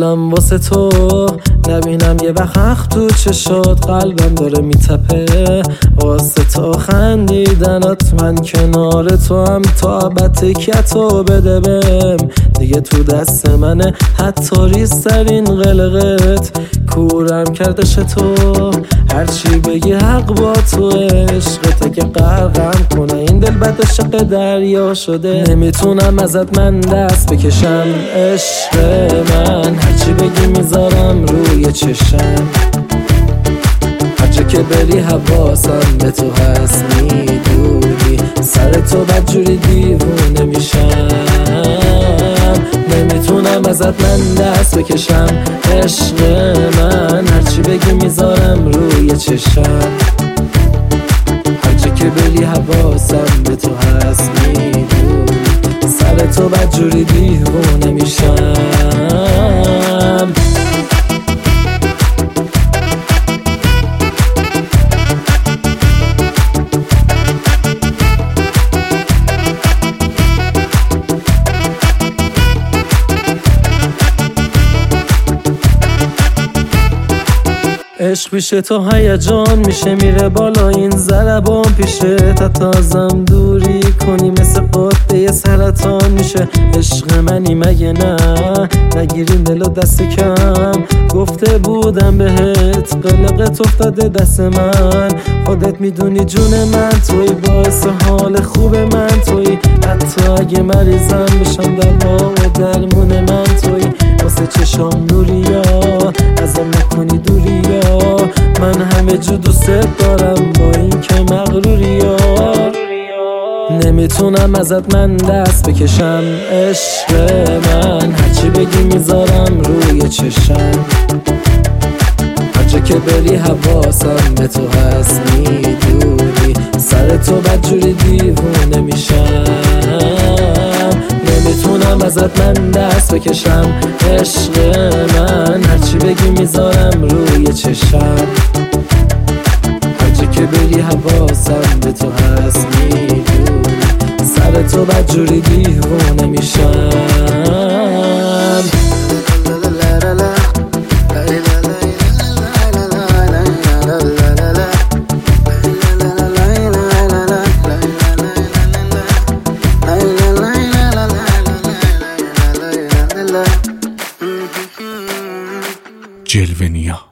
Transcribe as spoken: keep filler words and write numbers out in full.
دلم واسه تو نبینم یه وقت حق تو چشات، قلبم داره میتپه واسه تو خندیدنات. من کنار تو هم تا بتکیتو بده بهم، دیگه تو دست منه حتی ریسترین قلقت. کورم کردش تو هرچی بگی حق با تو، عشقت که غرقم کنه این دل بد عشق دریا شده. نمیتونم ازت من دست بکشم عشق من، هرچی بگی میذارم روی چشم. هر جا که بری حواسم به تو هست، میدونی سر تو بدجوری دیوونه میشم. نمیتونم ازت من دست بکشم عشق من، هرچی بگی میذارم روی چشم. هر جا که بری حواسم به تو هست، میدونی سر تو بدجوری دیوونه میشم. عشق پیش تو هیجان میشه، میره بالا این ضربان پیشه. تا تازم دوری کنی مثل قطعه سرطان میشه. عشق منی مگه نه؟ نگیرین دل و دست کم. گفته بودم بهت قلقت افتاده دست من. خودت میدونی جون من توی، باعث حال خوب من توی. حتی اگه مریضم بشم دوا و درمون من توی. واسه چشام نوریا ازم نکنی دوریا، من همه جو دوست دارم با این که مغروریا. نمیتونم ازت من دست بکشم عشق من، هرچی بگی میذارم روی چشم. هر جا که بری حواسم به تو هست، میدونی سر تو بدجوری دیوونه میشم. نمیتونم ازت من دست بکشم عشق من، هرچی بگی میذارم روی چشم. هر جا که بری حواسم به تو هست، میدونی سر تو بدجوری دیوونه میشم. جلوه نیا.